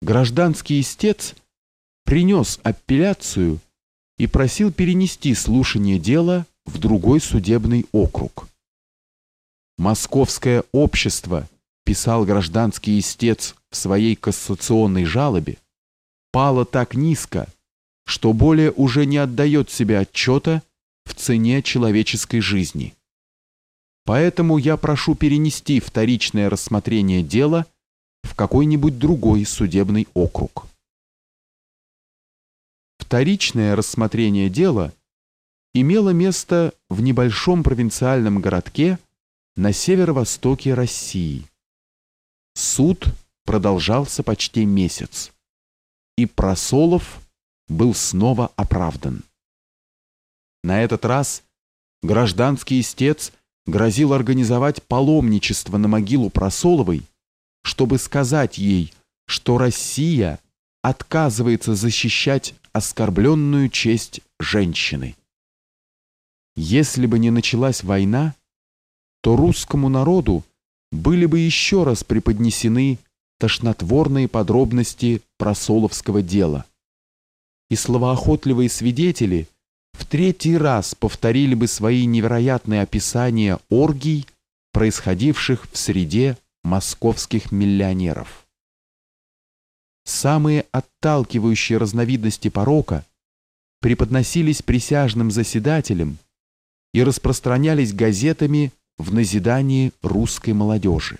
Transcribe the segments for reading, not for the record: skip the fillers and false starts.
гражданский истец принес апелляцию и просил перенести слушание дела в другой судебный округ. «Московское общество», писал гражданский истец в своей кассационной жалобе, «пало так низко, что более уже не отдает себе отчета в цене человеческой жизни. Поэтому я прошу перенести вторичное рассмотрение дела в какой-нибудь другой судебный округ». Вторичное рассмотрение дела имело место в небольшом провинциальном городке на северо-востоке России. Суд продолжался почти месяц, и Просолов был снова оправдан. На этот раз гражданский истец грозил организовать паломничество на могилу Просоловой, чтобы сказать ей, что Россия отказывается защищать оскорбленную честь женщины. Если бы не началась война, то русскому народу были бы еще раз преподнесены тошнотворные подробности Просоловского дела, и словоохотливые свидетели в третий раз повторили бы свои невероятные описания оргий, происходивших в среде московских миллионеров. Самые отталкивающие разновидности порока преподносились присяжным заседателям и распространялись газетами в назидании русской молодежи.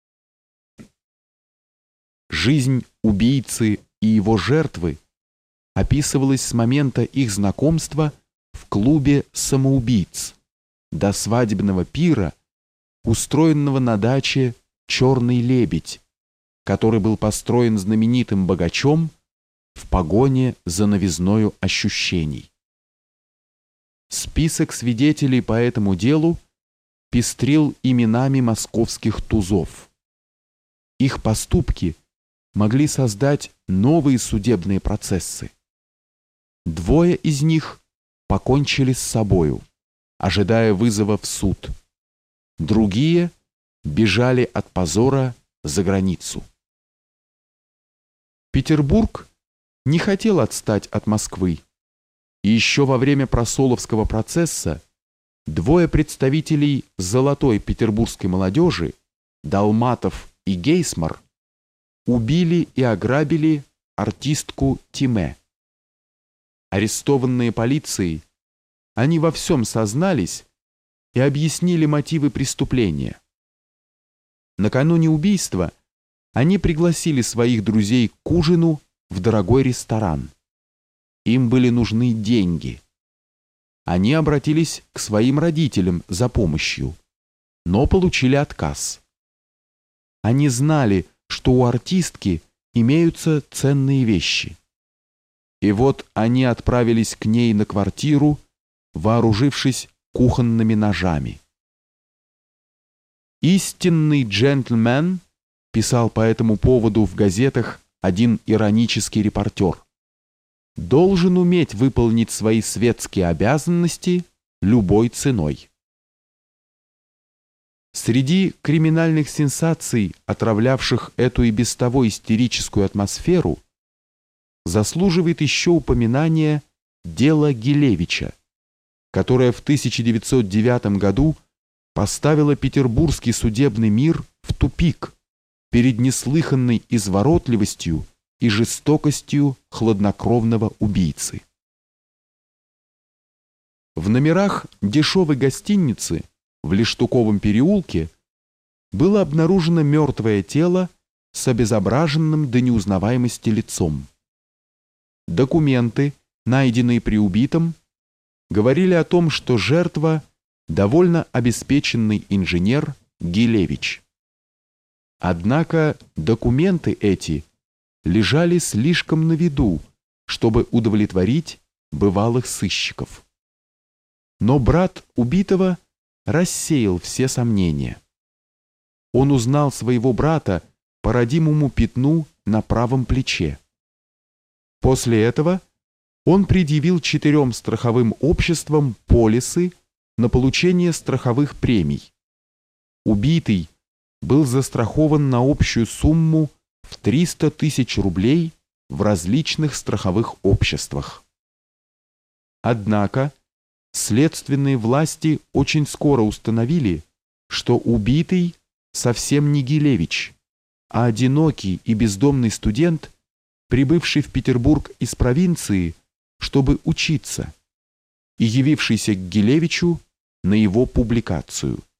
Жизнь убийцы и его жертвы описывалась с момента их знакомства в клубе самоубийц до свадебного пира, устроенного на даче «Черный лебедь», который был построен знаменитым богачом в погоне за новизною ощущений. Список свидетелей по этому делу пестрил именами московских тузов. Их поступки могли создать новые судебные процессы. Двое из них покончили с собою, ожидая вызова в суд. Другие бежали от позора за границу. Петербург не хотел отстать от Москвы, и еще во время Просоловского процесса двое представителей золотой петербургской молодежи, Долматов и Гейсмар, убили и ограбили артистку Тиме. Арестованные полицией, они во всем сознались и объяснили мотивы преступления. Накануне убийства они пригласили своих друзей к ужину в дорогой ресторан. Им были нужны деньги. Они обратились к своим родителям за помощью, но получили отказ. Они знали, что у артистки имеются ценные вещи. И вот они отправились к ней на квартиру, вооружившись кухонными ножами. «Истинный джентльмен», писал по этому поводу в газетах один иронический репортер, должен уметь выполнить свои светские обязанности любой ценой. Среди криминальных сенсаций, отравлявших эту и без того истерическую атмосферу, заслуживает еще упоминания дело Гилевича, которое в 1909 году поставило петербургский судебный мир в тупик перед неслыханной изворотливостью и жестокостью хладнокровного убийцы. В номерах дешевой гостиницы в Лештуковом переулке было обнаружено мертвое тело с обезображенным до неузнаваемости лицом. Документы, найденные при убитом, говорили о том, что жертва довольно обеспеченный инженер Гилевич. Однако документы эти лежали слишком на виду, чтобы удовлетворить бывалых сыщиков. Но брат убитого рассеял все сомнения. Он узнал своего брата по родимому пятну на правом плече. После этого он предъявил 4 страховым обществам полисы на получение страховых премий. Убитый был застрахован на общую сумму в 300 тысяч рублей в различных страховых обществах. Однако следственные власти очень скоро установили, что убитый совсем не Гилевич, а одинокий и бездомный студент, прибывший в Петербург из провинции, чтобы учиться, и явившийся к Гилевичу на его публикацию.